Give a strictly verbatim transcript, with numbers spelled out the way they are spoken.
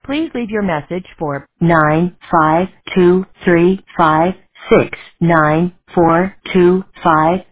Please leave your message for nine five two three five six nine four two five.